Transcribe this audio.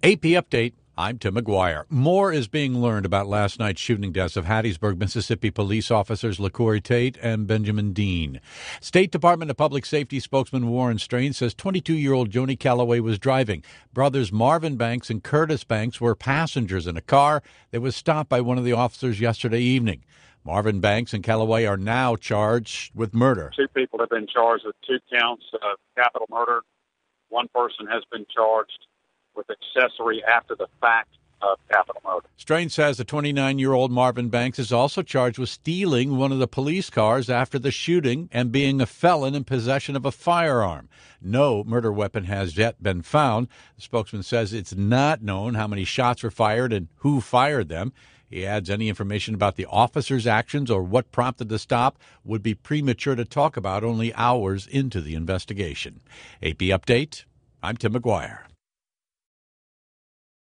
AP Update. I'm Tim McGuire. More is being learned about last night's shooting deaths of Hattiesburg, Mississippi police officers LaCorey Tate and Benjamin Dean. State Department of Public Safety spokesman Warren Strain says 22-year-old Joni Calloway was driving. Brothers Marvin Banks and Curtis Banks were passengers in a car that was stopped by one of the officers yesterday evening. Marvin Banks and Calloway are now charged with murder. Two people have been charged with 2 counts of capital murder. One person has been charged with accessory after the fact of capital murder. Strain says the 29-year-old Marvin Banks is also charged with stealing one of the police cars after the shooting and being a felon in possession of a firearm. No murder weapon has yet been found. The spokesman says it's not known how many shots were fired and who fired them. He adds any information about the officer's actions or what prompted the stop would be premature to talk about only hours into the investigation. AP Update, I'm Tim McGuire.